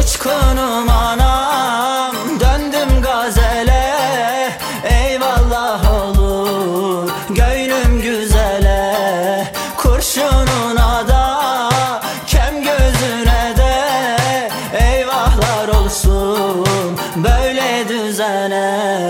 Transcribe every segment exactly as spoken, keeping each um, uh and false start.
Uçkunum anam, döndüm gazele. Eyvallah olur gönlüm güzele. Kurşununa da kem gözüne de eyvahlar olsun böyle düzene.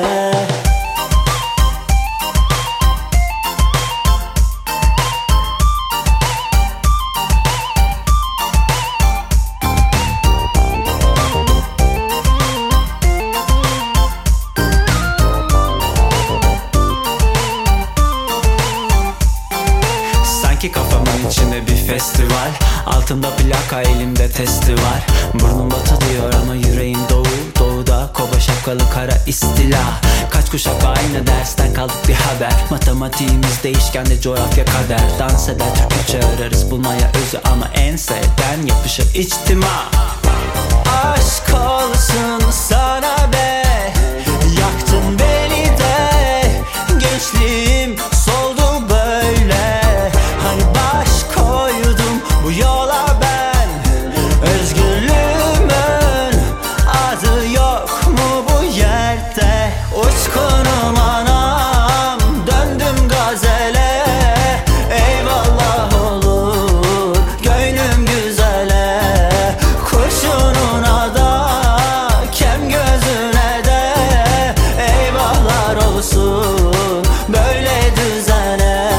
Sanki kafamın içinde bir festival, altımda plaka, elimde testi var. Burnum batılıyor ama yüreğim doğu. Doğuda kova şapkalı kara istila. Kaç kuşak aynı dersten kaldık bir haber. Matematiğimiz değişken de coğrafya kader. Dans eder Türkçe ararız bulmaya özü, ama en sevden yapışır içtima. Aşk olsun sana be, yaktın beni de. Gençliğim soldu böyle. Hani baş koydum bu yola ben. Özgürlüğümün adı yok mu bu yerde? Uçkunum anam, döndüm gazele. Eyvallah olur gönlüm güzele. Kurşununa da kem gözüne de eyvahlar olsun böyle düzene.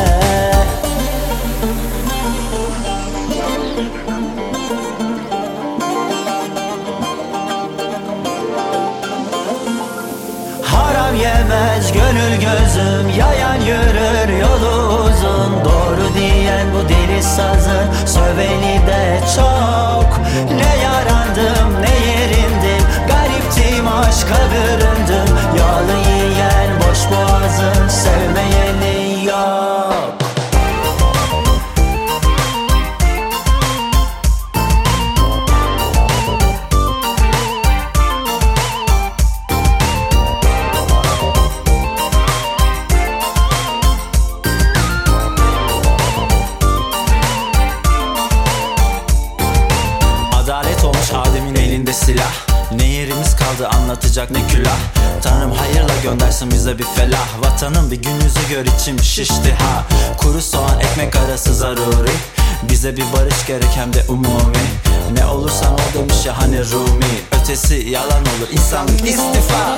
Haram yemez gönül gözüm, yayan yürür yolu uzun. Doğru diyen bu deli sazın, söveni de çok. Ne yarandım ne yerindim, gariptim aşka büründüm. Yağlı yiyen boş boğazın, sevmeyeni yok. Adalet olmuş Adem'in elinde silah. Ne yerimiz kaldı anlatacak ne külah. Tanrım hayırla göndersin bize bir felah. Vatanın bir gün yüzü gör, içim şişti ha. Kuru soğan ekmek arası zaruri. Bize bir barış gerek hem de umumi. Ne olursan ol demiş ya hani Rumi. Ötesi yalan olur, insanlık istifa.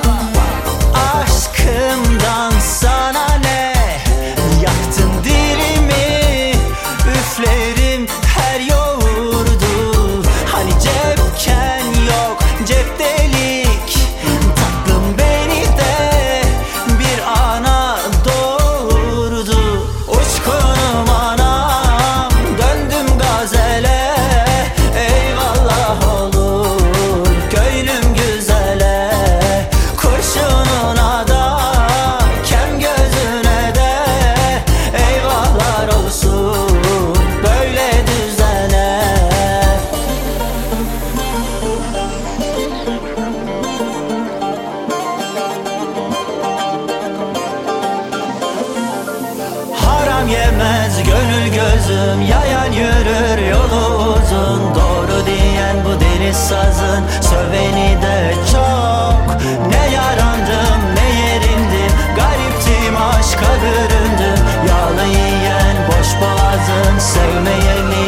Aşkımdan sana ne? Yaktın dilimi, üflerim her yoğurdu. Hani cepken yok cep delik. Tatlım beni de bir ana doğurdu. Uçkunum anam, döndüm gazele. Eyvallah olur gönlüm güzele. Kurşununa da kem gözüne de eyvahlar olsun böyle düzene. Haram yemez gönül gözüm, yayan yürür yolu uzun. Doğru diyen bu deli sazın, söveni de çok. Ne yarandım ne yerindim, gariptim aşka büründüm. Yağlı yiyen boş boğazın, sevmeyeni